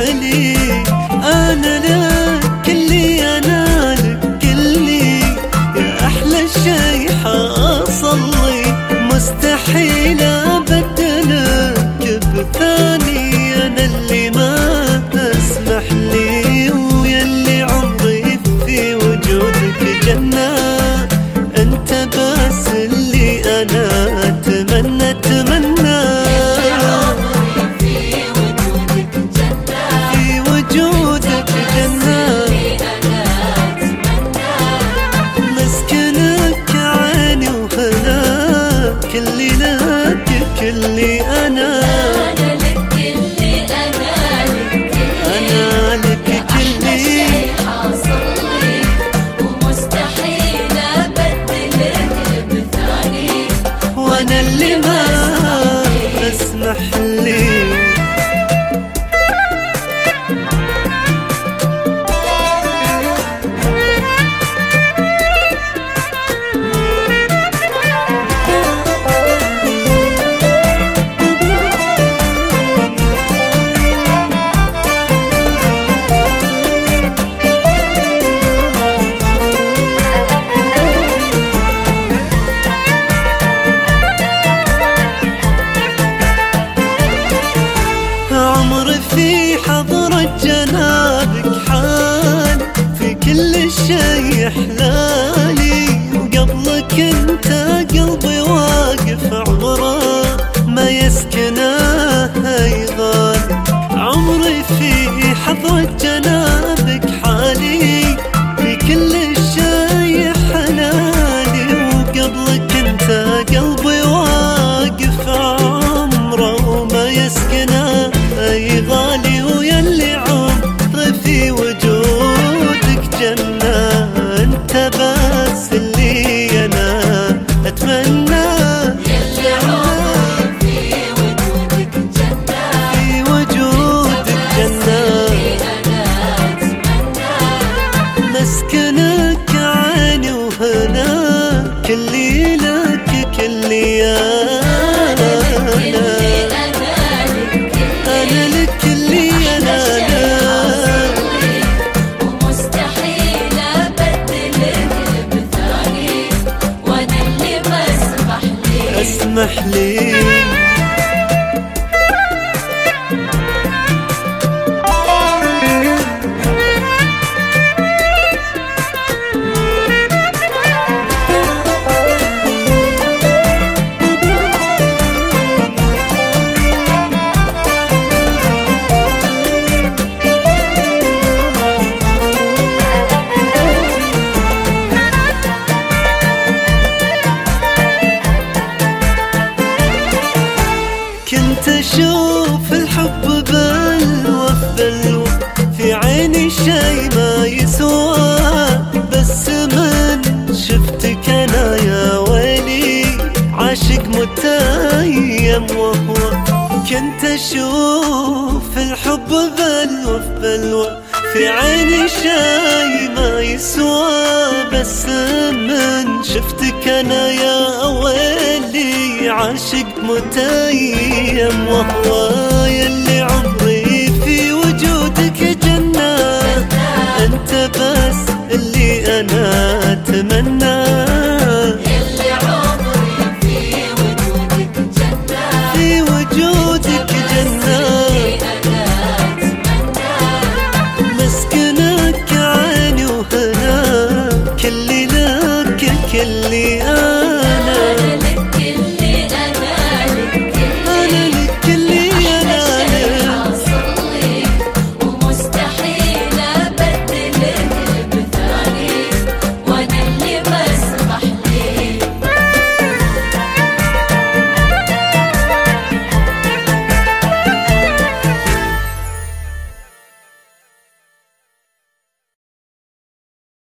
ويلي. أنا لك كلي، أنا لك كلي، يا أحلى شي حأصلي، مستحيل أبدلك بثاني. أنا اللي ما أسمح لي، ويلي عمري في وجودك جنة. أنت بس اللي أنا أتمنى أتمنى. كلي لك كلي أنا لك كلي، أنا لك كلي، حاصلي ومستحيل أبدلك بثاني. وأنا اللي ما أسمح لي. عمري في حضرة جنابك حال، في كل شي حلالي، وقبلك انت قلبي واقف عبره ما يسكنه يغالي. عمري في حضرة جنابك حالي، في كل شي حلالي، وقبلك انت قلبي واقف عمره وما يسكنه أي غالي. ويلي عمري في وجودك جنة. أنت بس اللي أنا أتمنى. يلي عمري في وجودك جنة. في وجودك جنة، أنا أتمنى. مسكنك عيني وهنا، كلي لك كلي أنا لك كلي، أنا ومستحيل أبدلك بثاني. وأنا اللي ما أسمح لي. كنت أشوف الحب بلوى في بلوى، في عيني شي ما يسوى، بس من شفتك أنا يا ويلي عاشق متيم وهو. كنت أشوف الحب بلوى في بلوى، في عيني شي ما يسوى، بس من شفتك أنا يا ويلي عاشق متيم وهو. يلي